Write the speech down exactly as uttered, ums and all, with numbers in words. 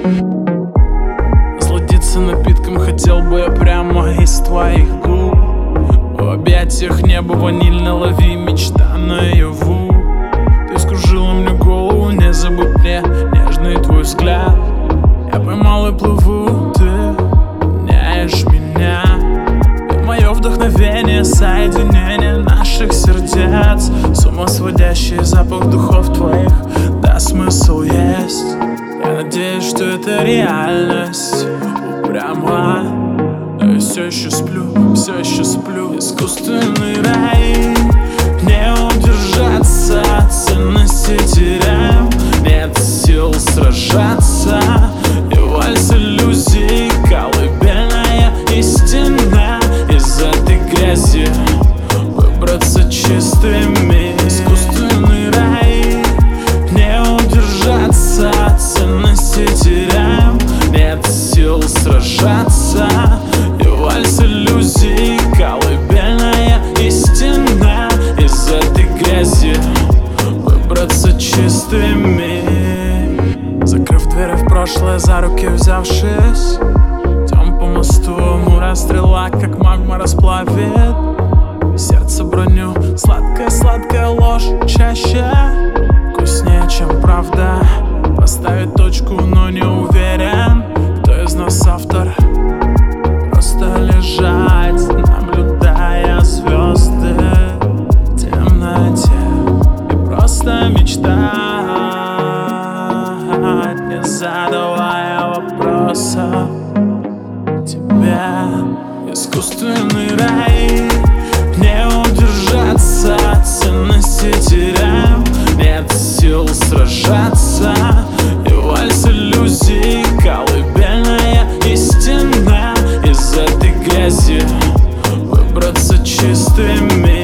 Насладиться напитком хотел бы я прямо из твоих губ. В объятиях небо ванильно, лови мечта наяву. Ты скружила мне голову, не забудь мне нежный твой взгляд. Я поймал и плыву, ты меняешь меня. Ты мое вдохновение, соединение наших сердец. С ума сводящий запах духов твоих, да, смысл есть. Я надеюсь, что это реальность упряма, но я все еще сплю, все еще сплю. Искусственный рай, не удержаться, ценности теряю. Нет сил сражаться, и вальс иллюзий, колыбельная истина. Из этой грязи выбраться чистыми. Искусственный рай, не удержаться, ценности теряю. Нет сил сражаться, и вальс иллюзий, колыбельная истина. Из этой грязи выбраться чистыми. Закрыв двери в прошлое, за руки взявшись, идем по мосту, мура стрела, как магма расплавит сердце броню. Сладкая-сладкая ложь чаще вкуснее, чем правда. Поставить точку, но не уверен, кто из нас автор. Просто лежать, наблюдая звезды в темноте, и просто мечтать, не задавая вопросов тебе. Искусственный рай, не удержаться, ценности теряю. Нет сил сражаться, и вальс иллюзий, колыбельная истина. Из этой грязи выбраться чистыми.